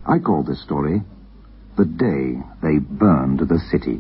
I call this story The Day They Burned the City.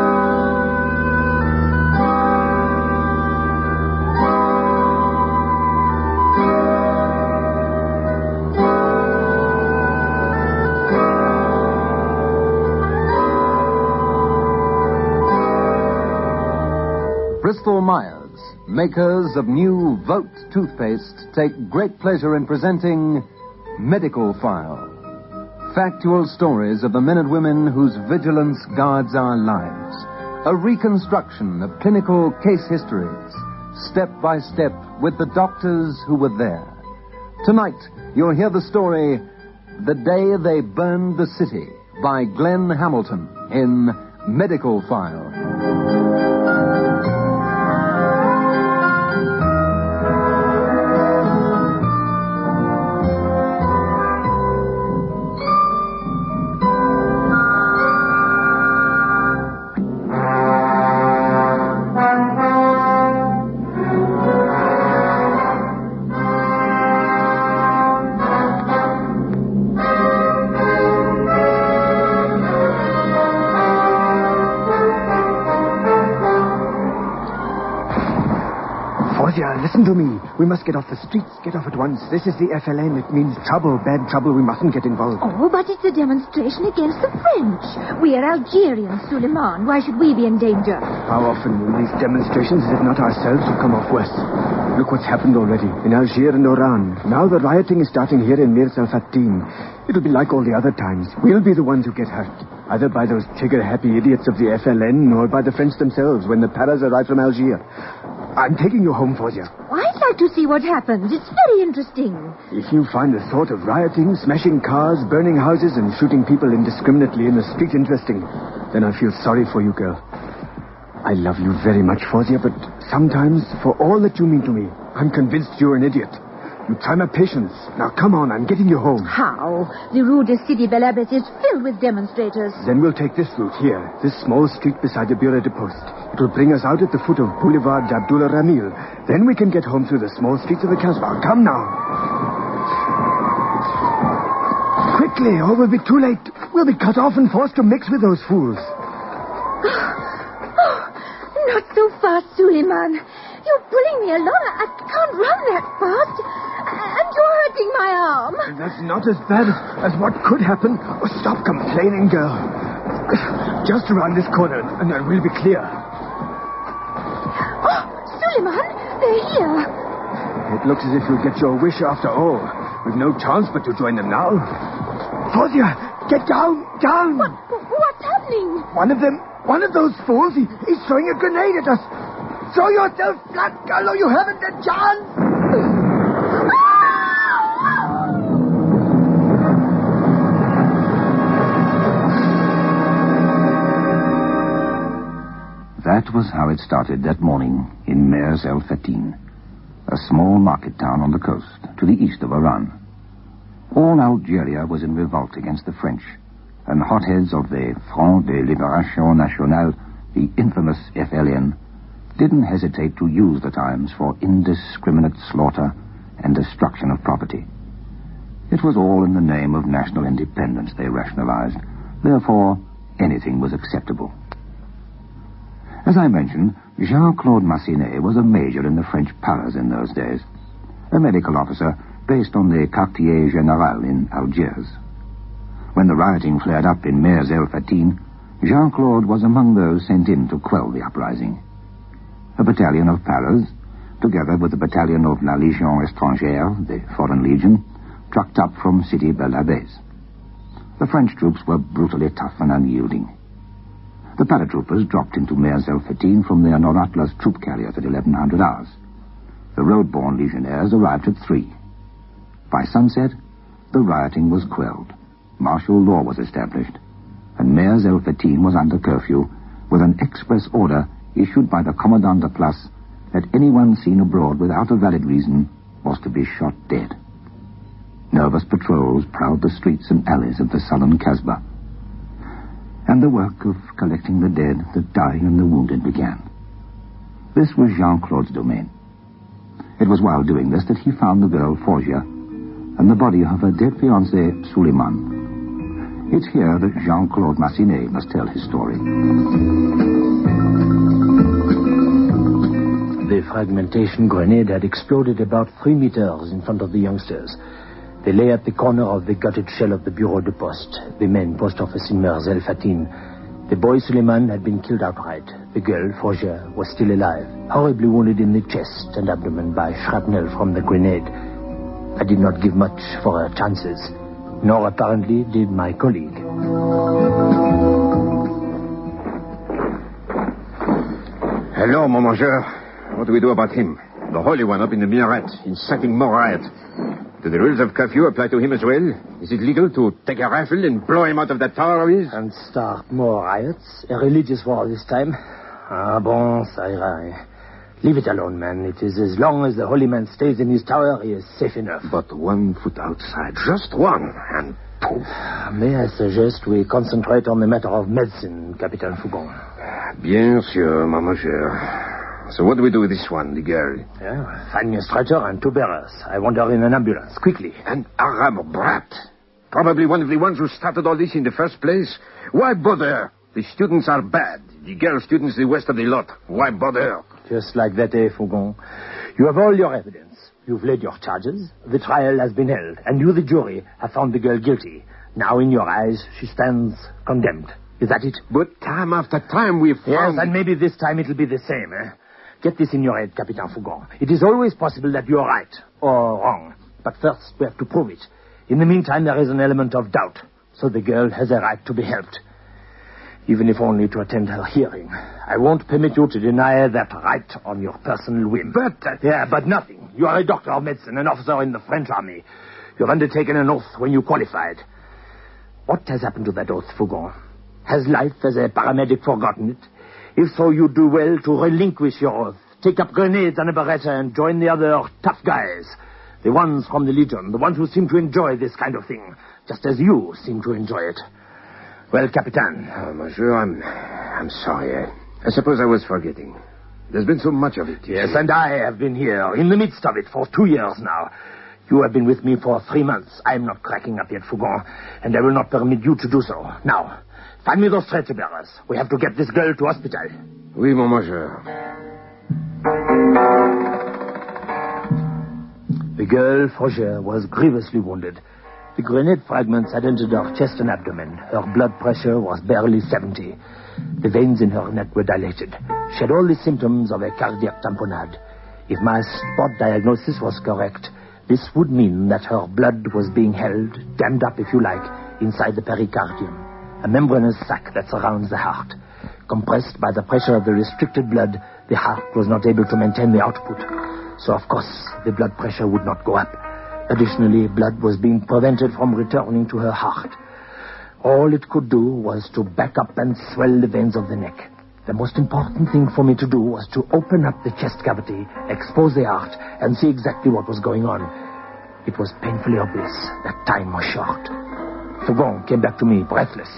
Bristol Myers, makers of new Vote toothpaste, take great pleasure in presenting Medical File. Factual stories of the men and women whose vigilance guards our lives. A reconstruction of clinical case histories, step by step, with the doctors who were there. Tonight, you'll hear the story, The Day They Burned the City, by Glenn Hamilton in Medical File. Listen to me. We must get off the streets. Get off at once. This is the FLN. It means trouble, bad trouble. We mustn't get involved. Oh, but it's a demonstration against the French. We are Algerians, Suleiman. Why should we be in danger? How often will these demonstrations, if not ourselves, will come off worse? Look what's happened already in Algiers and Oran. Now the rioting is starting here in Mir el-Fatin. It'll be like all the other times. We'll be the ones who get hurt. Either by those trigger-happy idiots of the FLN or by the French themselves when the Paras arrive from Algiers. I'm taking you home, Fawzia. I'd like to see what happens. It's very interesting. If you find the thought of rioting, smashing cars, burning houses, and shooting people indiscriminately in the street interesting, then I feel sorry for you, girl. I love you very much, Fawzia, but sometimes, for all that you mean to me, I'm convinced you're an idiot. You try my patience. Now, come on, I'm getting you home. How? The Rue de Sidi Bel Abbes is filled with demonstrators. Then we'll take this route here, this small street beside the Bureau de Poste. It will bring us out at the foot of Boulevard d'Abdullah Ramil. Then we can get home through the small streets of the Kasbah. Come now. Quickly, or we'll be too late. We'll be cut off and forced to mix with those fools. Not so fast, Suleiman. You're pulling me along. I can't run that fast. And you're hurting my arm. That's not as bad as what could happen. Oh, stop complaining, girl. Just around this corner, and then we'll be clear. Oh, Suleiman, they're here. It looks as if you'll get your wish after all. We've no chance but to join them now. Fawzia, get down, down. What's happening? One of those fools, he's throwing a grenade at us. Throw yourself flat, girl, or you haven't a chance. That was how it started that morning in Mers el-Fatin, a small market town on the coast to the east of Oran. All Algeria was in revolt against the French, and hotheads of the Front de Libération Nationale, the infamous FLN, didn't hesitate to use the times for indiscriminate slaughter and destruction of property. It was all in the name of national independence, they rationalized. Therefore, anything was acceptable. As I mentioned, Jean-Claude Massenet was a major in the French Paras in those days, a medical officer based on the Quartier Général in Algiers. When the rioting flared up in Mers el-Fatin, Jean-Claude was among those sent in to quell the uprising. A battalion of Paras, together with a battalion of La Légion Étrangère, the Foreign Legion, trucked up from Sidi Bel Abbes. The French troops were brutally tough and unyielding. The paratroopers dropped into Mers el-Fatin from their Nord-Atlas troop carriers at 1100 hours. The road-borne legionnaires arrived at 3. By sunset, the rioting was quelled. Martial law was established, and Mers el-Fatin was under curfew with an express order issued by the Commandant de Place that anyone seen abroad without a valid reason was to be shot dead. Nervous patrols prowled the streets and alleys of the sullen Kasbah, and the work of collecting the dead, the dying, and the wounded began. This was Jean-Claude's domain. It was while doing this that he found the girl Fawzia and the body of her dead fiancé, Suleiman, It's here that Jean-Claude Massenet must tell his story. The fragmentation grenade had exploded about 3 meters in front of the youngsters. They lay at the corner of the gutted shell of the Bureau de Poste, the main post office in Mers El Fatin. The boy Suleiman had been killed outright. The girl, Fougère, was still alive, horribly wounded in the chest and abdomen by shrapnel from the grenade. I did not give much for her chances, nor apparently did my colleague. Hello, Monsieur. What do we do about him? The Holy One up in the minaret, inciting more riot. Do the rules of curfew apply to him as well? Is it legal to take a rifle and blow him out of that tower of his? And start more riots? A religious war this time? Ah, bon, ça ira. Leave it alone, man. It is as long as the holy man stays in his tower, he is safe enough. But 1 foot outside, just one, and poof. May I suggest we concentrate on the matter of medicine, Capitaine Fougon? Bien sûr, Monsieur. So what do we do with this one, the girl? Yeah, find me a stretcher and 2 bearers. I want her in an ambulance, quickly. An Arab brat. Probably one of the ones who started all this in the first place. Why bother? The students are bad. The girl students the worst of the lot. Why bother? Just like that, Fougon. You have all your evidence. You've laid your charges. The trial has been held. And you, the jury, have found the girl guilty. Now, in your eyes, she stands condemned. Is that it? But time after time we've found... Yes, and maybe this time it'll be the same, eh? Get this in your head, Capitaine Fougon. It is always possible that you're right or wrong. But first, we have to prove it. In the meantime, there is an element of doubt. So the girl has a right to be helped. Even if only to attend her hearing. I won't permit you to deny that right on your personal whim. But nothing. You are a doctor of medicine, an officer in the French army. You have undertaken an oath when you qualified. What has happened to that oath, Fougon? Has life as a paramedic forgotten it? If so, you do well to relinquish your oath. Take up grenades and a beretta and join the other tough guys. The ones from the Legion, the ones who seem to enjoy this kind of thing, just as you seem to enjoy it. Well, Captain. Monsieur, I'm sorry. I suppose I was forgetting. There's been so much of it. Yes, and I have been here, in the midst of it, for 2 years now. You have been with me for 3 months. I'm not cracking up yet, Fougon, and I will not permit you to do so. Now, find me those stretcher bearers. We have to get this girl to hospital. Oui, Monsieur. The girl, Fougère, was grievously wounded. The grenade fragments had entered her chest and abdomen. Her blood pressure was barely 70. The veins in her neck were dilated. She had all the symptoms of a cardiac tamponade. If my spot diagnosis was correct, this would mean that her blood was being held, dammed up, if you like, inside the pericardium, a membranous sac that surrounds the heart. Compressed by the pressure of the restricted blood, the heart was not able to maintain the output. So, of course, the blood pressure would not go up. Additionally, blood was being prevented from returning to her heart. All it could do was to back up and swell the veins of the neck. The most important thing for me to do was to open up the chest cavity, expose the heart, and see exactly what was going on. It was painfully obvious that time was short. Fougon came back to me, breathless.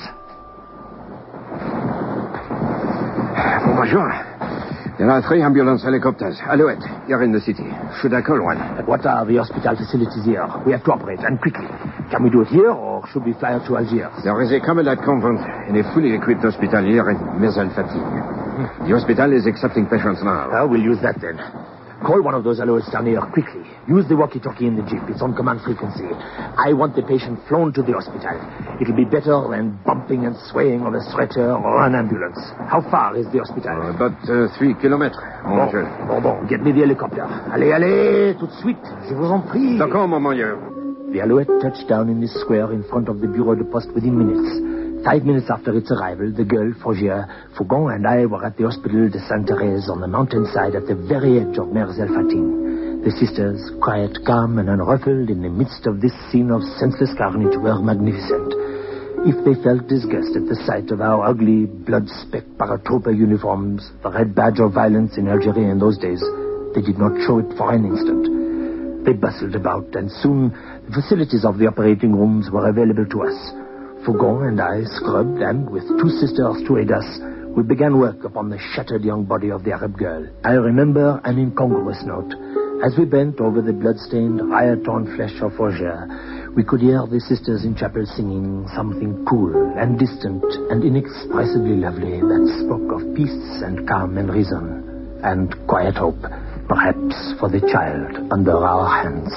Bonjour. There are 3 ambulance helicopters. Alouette, here in the city. Should I call one? But what are the hospital facilities here? We have to operate, and quickly. Can we do it here, or should we fly out to Algiers? There is a Carmelite convent and a fully equipped hospital here in Mers El Fatin. The hospital is accepting patients now. We'll use that then. Call one of those Alouettes down here quickly. Use the walkie-talkie in the jeep. It's on command frequency. I want the patient flown to the hospital. It'll be better than bumping and swaying on a stretcher or an ambulance. How far is the hospital? About 3 kilometers, monsieur. Bon. Get me the helicopter. Allez, tout de suite. Je vous en prie. D'accord, monsieur. The Alouette touched down in the square in front of the Bureau de Poste within minutes. 5 minutes after its arrival, the girl, Fougère, Fougon, and I were at the Hospital de Sainte-Thérèse on the mountainside at the very edge of Mers El Fatin. The sisters, quiet, calm, and unruffled in the midst of this scene of senseless carnage, were magnificent. If they felt disgust at the sight of our ugly, blood-specked paratrooper uniforms, the red badge of violence in Algeria in those days, they did not show it for an instant. They bustled about, and soon the facilities of the operating rooms were available to us. Fougon and I scrubbed, and with 2 sisters to aid us, we began work upon the shattered young body of the Arab girl. I remember an incongruous note. As we bent over the blood-stained, riot-torn flesh of Fougère, We could hear the sisters in chapel singing something cool and distant and inexpressibly lovely that spoke of peace and calm and reason and quiet hope, perhaps for the child under our hands.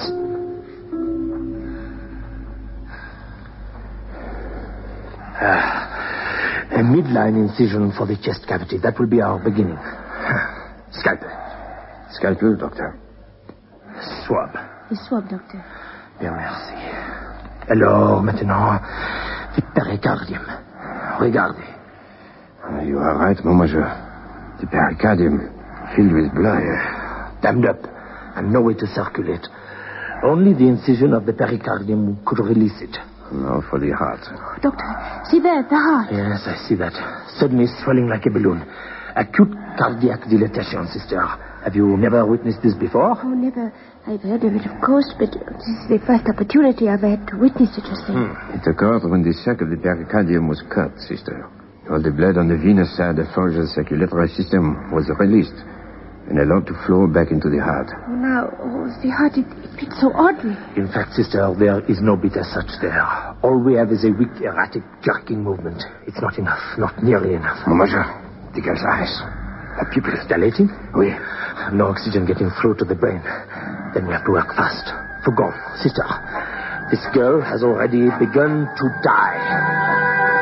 A midline incision for the chest cavity. That will be our beginning. Scalpel. Scalpel, doctor. Swab. The swab, doctor. Bien, merci. Alors, maintenant, the pericardium. Regardez. You are right, mon major. The pericardium filled with blood. Dammed up and no way to circulate. Only the incision of the pericardium could release it. Now for the heart. Doctor, see there, the heart. Yes, I see that. Suddenly swelling like a balloon. Acute cardiac dilatation, sister. Have you never witnessed this before? Oh, never. I've heard of it, of course, but this is the first opportunity I've had to witness such a thing. It occurred when the sac of the pericardium was cut, sister. All the blood on the venous side of Forger's circulatory system was released and allowed to flow back into the heart. Oh, now, the heart, it beats so oddly. In fact, sister, there is no beat as such there. All we have is a weak, erratic, jerking movement. It's not enough, not nearly enough. Mon major, the girl's eyes. Her pupils Dilating? Oui. No oxygen getting through to the brain. Then we have to work fast. Fougon, sister, this girl has already begun to die.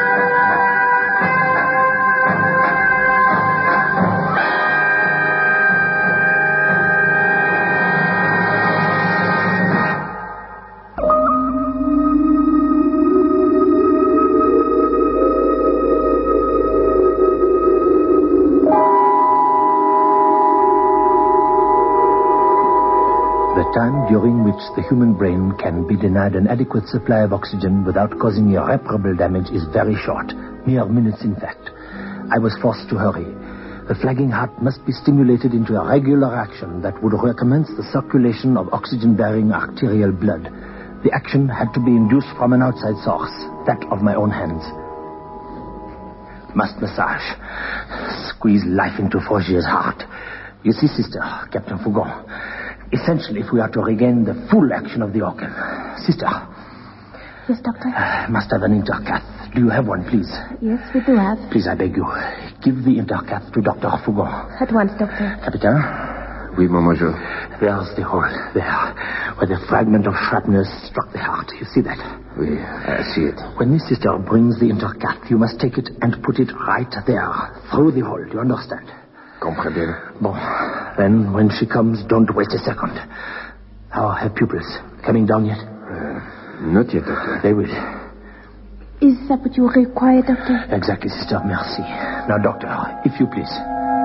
Time during which the human brain can be denied an adequate supply of oxygen without causing irreparable damage is very short, mere minutes in fact. I was forced to hurry. The flagging heart must be stimulated into a regular action that would recommence the circulation of oxygen-bearing arterial blood. The action had to be induced from an outside source, that of my own hands. Must massage. Squeeze life into Forgier's heart. You see, sister, Captain Fougon, essentially, if we are to regain the full action of the organ. Sister. Yes, doctor? Must have an intercath. Do you have one, please? Yes, we do have. Please, I beg you, give the intercath to Dr. Fougon. At once, doctor. Captain? Oui, mon major. There's the hole, there, where the fragment of shrapnel struck the heart. You see that? Oui, I see it. When the sister brings the intercath, you must take it and put it right there, through the hole. Do you understand? Comprends bien. Bon, then when she comes, don't waste a second. How are her pupils? Coming down yet? Not yet, doctor. They will. Is that what you require, doctor? Exactly, sister. Merci. Now, doctor, if you please.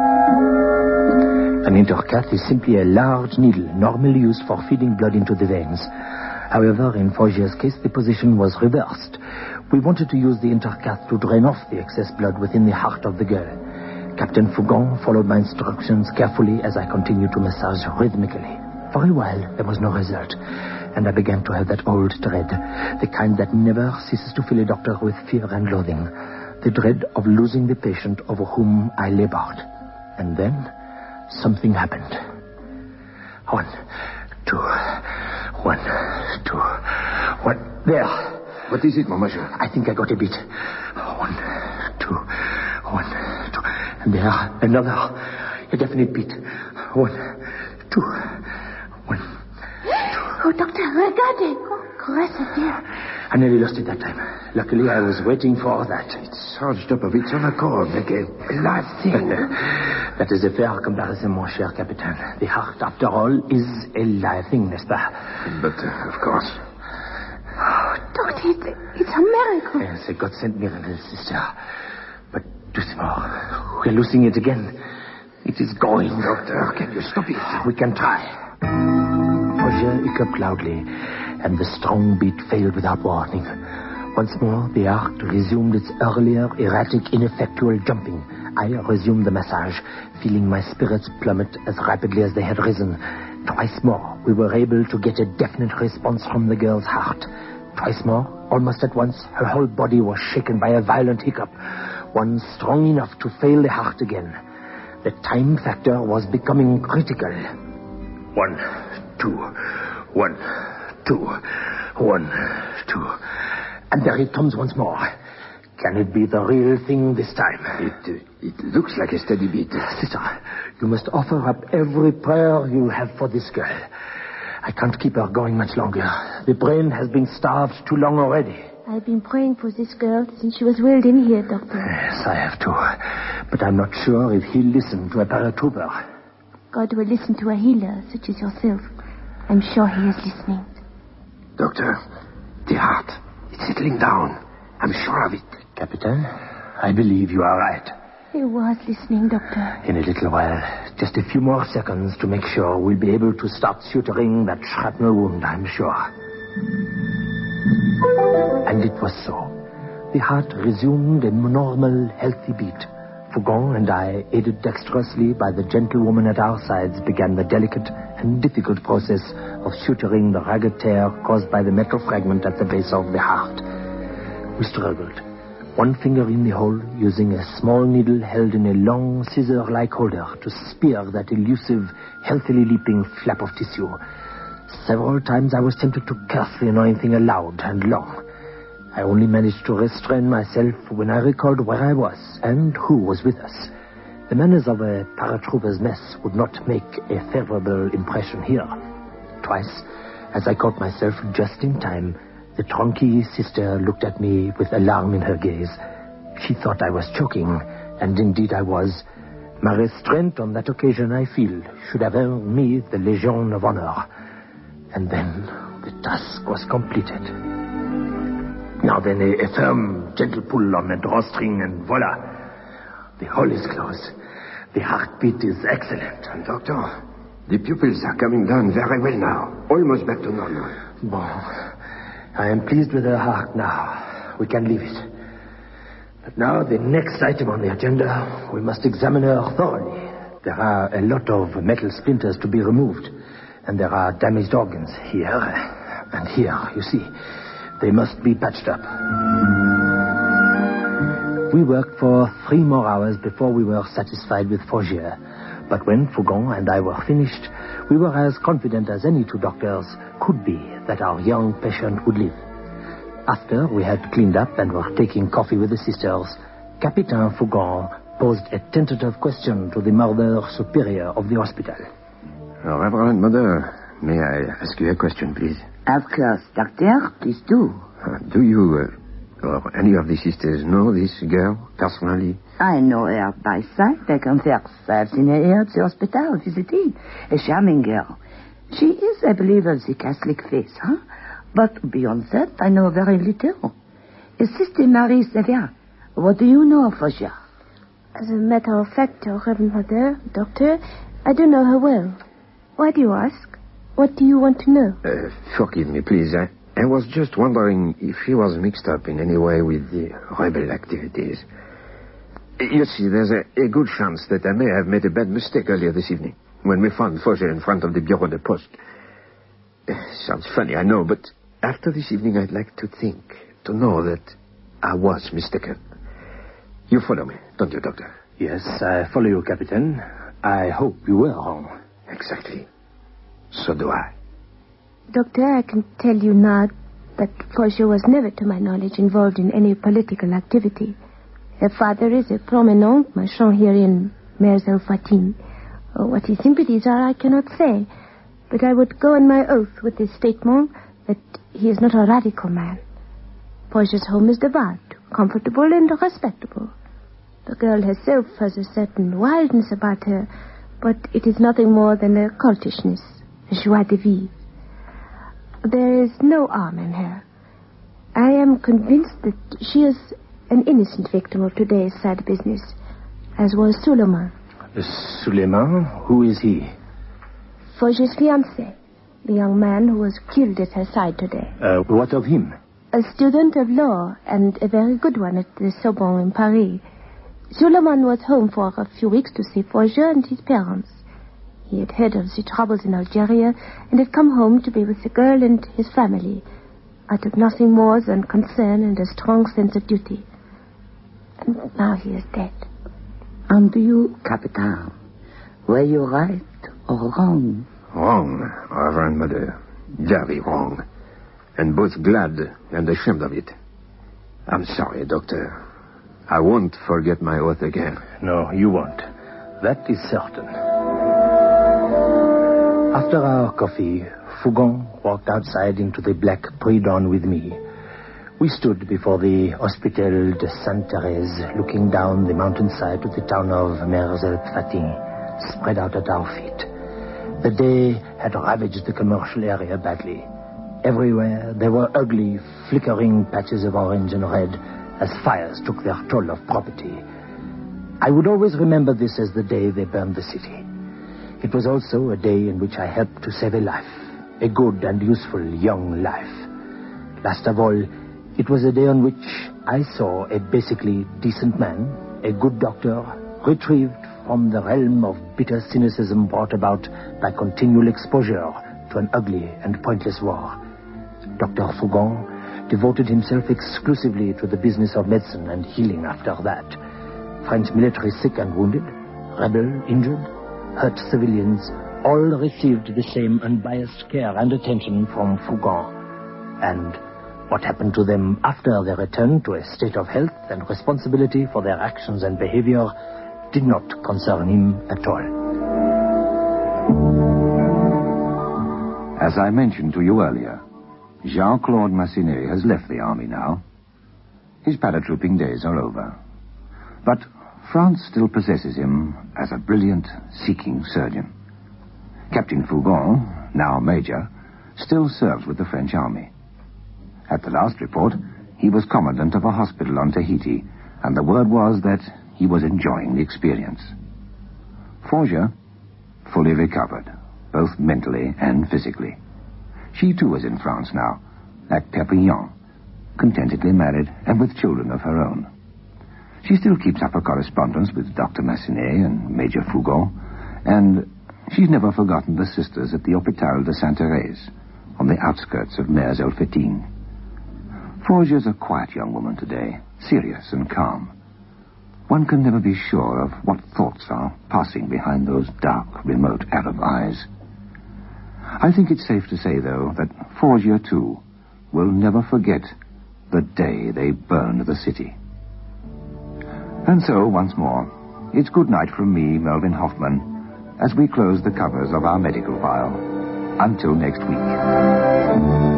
An intercath is simply a large needle normally used for feeding blood into the veins. However, in Forgier's case, the position was reversed. We wanted to use the intercath to drain off the excess blood within the heart of the girl. Captain Fougon followed my instructions carefully as I continued to massage rhythmically. For a while, there was no result, and I began to have that old dread, the kind that never ceases to fill a doctor with fear and loathing, the dread of losing the patient over whom I labored. And then, something happened. 1, 2, 1, 2, 1. There. What is it, mon major? I think I got a beat. 1, 2, 1, 2. And there, another. A definite beat. 1, 2, 1. Oh, doctor, regardez. Oh, gracias, dear. I nearly lost it that time. Luckily, I was waiting for that. It surged up of its own accord like a live thing. That is a fair comparison, mon cher Capitaine. The heart, after all, is a live thing, n'est-ce pas? But, of course. Oh, doctor, it's a miracle. Yes, a God-sent miracle, sister. But, doucement. We're losing it again. It is going. Doctor, can you stop it? We can try. Forgier hiccuped loudly, and the strong beat failed without warning. Once more, the heart resumed its earlier, erratic, ineffectual jumping. I resumed the massage, feeling my spirits plummet as rapidly as they had risen. Twice more, we were able to get a definite response from the girl's heart. Twice more, almost at once, her whole body was shaken by a violent hiccup, one strong enough to fail the heart again. The time factor was becoming critical. 1, 2, 1, 2, 1, 2. And there it comes once more. Can it be the real thing this time? It looks like a steady beat. Sister, you must offer up every prayer you have for this girl. I can't keep her going much longer. The brain has been starved too long already. I've been praying for this girl since she was wheeled in here, Doctor. Yes, I have too. But I'm not sure if he'll listen to a paratrooper. God will listen to a healer such as yourself. I'm sure he is listening. Doctor, the heart, it's settling down. I'm sure of it. Captain, I believe you are right. He was listening, Doctor. In a little while, just a few more seconds to make sure we'll be able to start suturing that shrapnel wound, I'm sure. And it was so. The heart resumed a normal, healthy beat. Fougon and I, aided dexterously by the gentlewoman at our sides, began the delicate and difficult process of suturing the ragged tear caused by the metal fragment at the base of the heart. We struggled, one finger in the hole, using a small needle held in a long scissor-like holder to spear that elusive, healthily leaping flap of tissue. Several times I was tempted to curse the annoying thing aloud and long. I only managed to restrain myself when I recalled where I was and who was with us. The manners of a paratrooper's mess would not make a favorable impression here. Twice, as I caught myself just in time, the Tronqui sister looked at me with alarm in her gaze. She thought I was choking, and indeed I was. My restraint on that occasion, I feel, should have earned me the Legion of Honor. And then the task was completed. Now then, a firm, gentle pull on the drawstring, and voila. The hole is closed. The heartbeat is excellent. And Doctor, the pupils are coming down very well now. Almost back to normal. Bon. I am pleased with her heart now. We can leave it. But now, the next item on the agenda, we must examine her thoroughly. There are a lot of metal splinters to be removed, and there are damaged organs here and here, you see. They must be patched up. We worked for 3 more hours before we were satisfied with Fogier. But when Fougon and I were finished, we were as confident as any 2 doctors could be that our young patient would live. After we had cleaned up and were taking coffee with the sisters, Captain Fougon posed a tentative question to the mother superior of the hospital. Reverend Mother, may I ask you a question, please? Of course, Doctor. Please do. Do you, or any of the sisters, know this girl personally? I know her by sight. I confess. I've seen her here at the hospital visiting. A charming girl. She is, I believe, of the Catholic faith, huh? But beyond that, I know very little. Sister Marie Sevier, what do you know of Fogier? As a matter of fact, Reverend Mother, Doctor, I don't know her well. Why do you ask? What do you want to know? Forgive me, please. I was just wondering if she was mixed up in any way with the rebel activities. You see, there's a good chance that I may have made a bad mistake earlier this evening when we found Fogier in front of the Bureau de Poste. Sounds funny, I know, but after this evening I'd like to know that I was mistaken. You follow me, don't you, Doctor? Yes, I follow you, Captain. I hope you were wrong. Exactly. So do I. Doctor, I can tell you now that Fogier was never, to my knowledge, involved in any political activity. Her father is a prominent marchand here in Mers-el-Fatin. What his sympathies are, I cannot say. But I would go on my oath with this statement that he is not a radical man. Fogier's home is devout, comfortable, and respectable. The girl herself has a certain wildness about her, but it is nothing more than a cultishness, a joie de vivre. There is no harm in her. I am convinced that she is an innocent victim of today's sad business, as was Suleiman. Suleiman? Who is he? Fogier's fiancé, the young man who was killed at her side today. What of him? A student of law, and a very good one at the Sorbonne in Paris. Suleiman was home for a few weeks to see Fogier and his parents. He had heard of the troubles in Algeria and had come home to be with the girl and his family, out of nothing more than concern and a strong sense of duty. And now he is dead. And you, Captain, were you right or wrong? Wrong, Reverend Mother. Very wrong. and both glad and ashamed of it. I'm sorry, Doctor. I won't forget my oath again. No, you won't. That is certain. After our coffee, Fougon walked outside into the black pre-dawn with me. We stood before the Hospital de Sainte-Thérèse, looking down the mountainside to the town of Mers-el-Fatin, spread out at our feet. The day had ravaged the commercial area badly. Everywhere there were ugly, flickering patches of orange and red as fires took their toll of property. I would always remember this as the day they burned the city. It was also a day in which I helped to save a life, a good and useful young life. Last of all, it was a day on which I saw a basically decent man, a good doctor, retrieved from the realm of bitter cynicism brought about by continual exposure to an ugly and pointless war. Dr. Fougon devoted himself exclusively to the business of medicine and healing after that. French military sick and wounded, rebel injured, hurt civilians, all received the same unbiased care and attention from Fougon. And what happened to them after their return to a state of health and responsibility for their actions and behavior did not concern him at all. As I mentioned to you earlier, Jean-Claude Massenet has left the army now. His paratrooping days are over. But France still possesses him as a brilliant, seeking surgeon. Captain Fougon, now major, still serves with the French army. At the last report, he was commandant of a hospital on Tahiti, and the word was that he was enjoying the experience. Forger, fully recovered, both mentally and physically. She too is in France now, at Perpignan, contentedly married and with children of her own. She still keeps up a correspondence with Dr. Massenet and Major Fougon, and she's never forgotten the sisters at the Hôpital de Sainte-Thérèse, on the outskirts of Mers-el-Fatin. Forger's a quiet young woman today, serious and calm. One can never be sure of what thoughts are passing behind those dark, remote Arab eyes. I think it's safe to say, though, that Forger, too, will never forget the day they burned the city. And so, once more, it's good night from me, Melvin Hoffman, as we close the covers of our medical file. Until next week.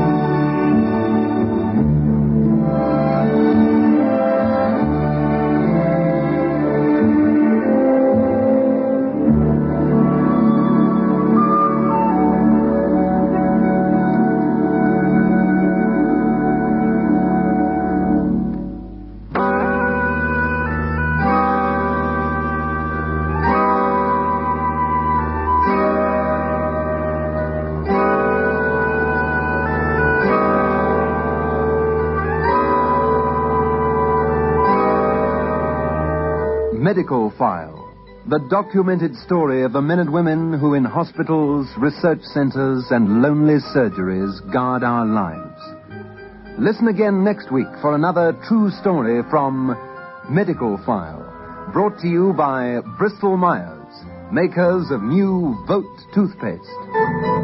Medical File, the documented story of the men and women who in hospitals, research centers, and lonely surgeries guard our lives. Listen again next week for another true story from Medical File, brought to you by Bristol Myers, makers of new Vote toothpaste.